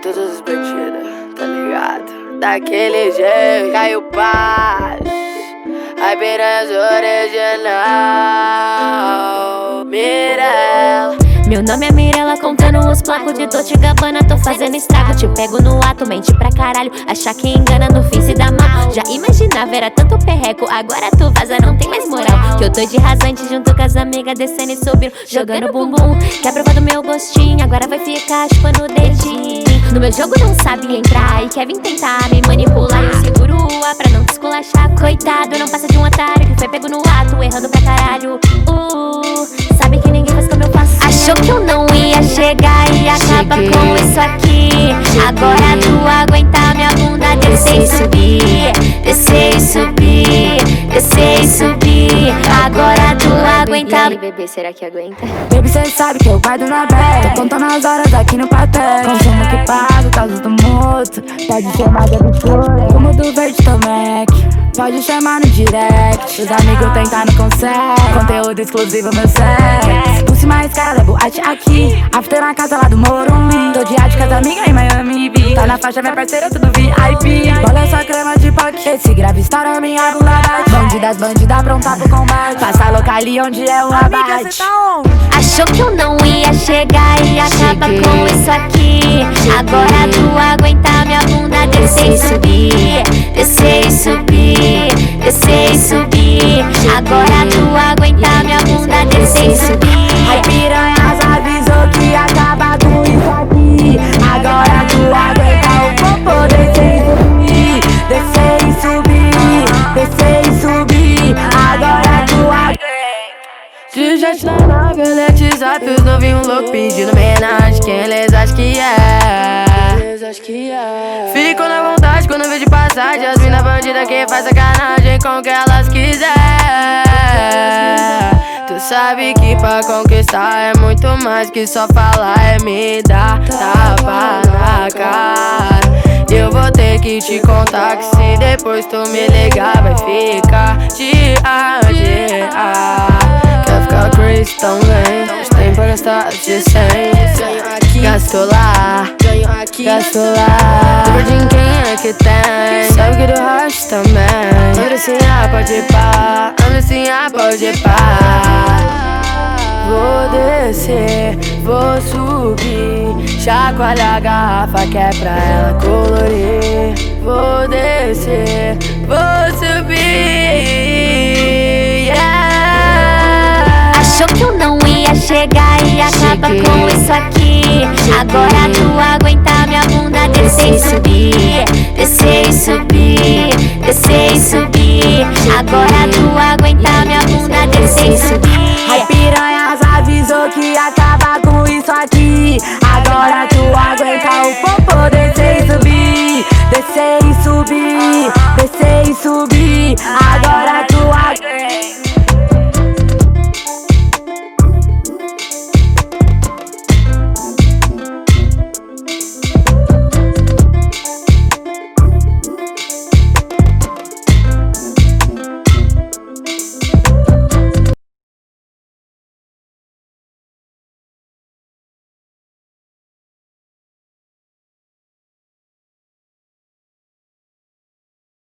todas as bandidas, tá ligado? Daquele jeito, Caio Paz, a piranhas original, Mirella. Meu nome é Mirella, contando os placos de Dolce & Gabbana. Tô fazendo estrago, te pego no ato, mente pra caralho. Achar que engana, no fim se dá mal. Já imaginava, era tanto perreco, agora tu vaza, não tem mais moral. Que eu tô de rasante junto com as amigas, descendo e subindo, jogando bumbum. Quer provar do meu gostinho, agora vai ficar chupando o dedinho. No meu jogo não sabe entrar e quer vir tentar me manipular. Eu seguro o A pra não te esculachar. Coitado, não passa de um otário que foi pego no ato, errando pra caralho. Sabe que ninguém faz como eu faço. Achou que eu não ia chegar e acaba com isso aqui. Agora tu aguenta minha bunda descer e subir, descer e subir, descer e subir. Agora tu aguenta. Bebê, será que aguenta? Baby, cê sabe que eu guardo na bag. Tô contando as horas aqui no papel. Consumo que pago, causa do moto. Pode chamar de absurdo. Fumo do verde também. Pode chamar no direct. Os amigos tentar não conseguem. Conteúdo exclusivo, meu sex. Pulse mais cara da boate aqui. After na casa lá do Morumbi. Tô de arte com as amigas em Miami Beach. Tá na faixa, minha parceira, tudo VIP. Olha só crema de pocket. Esse grave estoura minha bunda bate. Bandidas pronta pro combate. Passa louca ali onde é o abate. Achou que eu não ia chegar e acaba com isso aqui. Agora tu aguenta minha bunda descer e subir, descer e subir, descer e subir. Agora tu aguenta minha bunda descer e subir. Ai, piranhas avisou que acaba com isso aqui. Agora tu aguenta o popô descer e subir, descer e subir, descer e subir. Agora tu aguenta. Se já está na velete, zap os novinhos loucos pedindo homenagem. Quem eles acham que é? Fico na vontade quando vejo de passagem as mina bandida que faz sacanagem com o que elas quiser. Tu sabe que pra conquistar é muito mais que só falar, é me dar tapa na cara. Eu vou ter que te contar que se depois tu me ligar vai ficar de adiar. Quer ficar crazy, então vem. Mas tem pra gastar de 100. Gasto lá, gasto lá. Verdinho quem é que tem? Sabe que do racho também. Andressinha pode pá, Andressinha pode pá. Vou descer, vou subir. Chacoalha a garrafa que é pra ela colorir. Vou descer, vou subir, yeah. Achou que eu não ia chegar e acaba com isso aqui. Agora tu aguenta minha bunda descer e subir, descer e subir, descer e subir. Agora tu aguenta minha bunda descer e subir.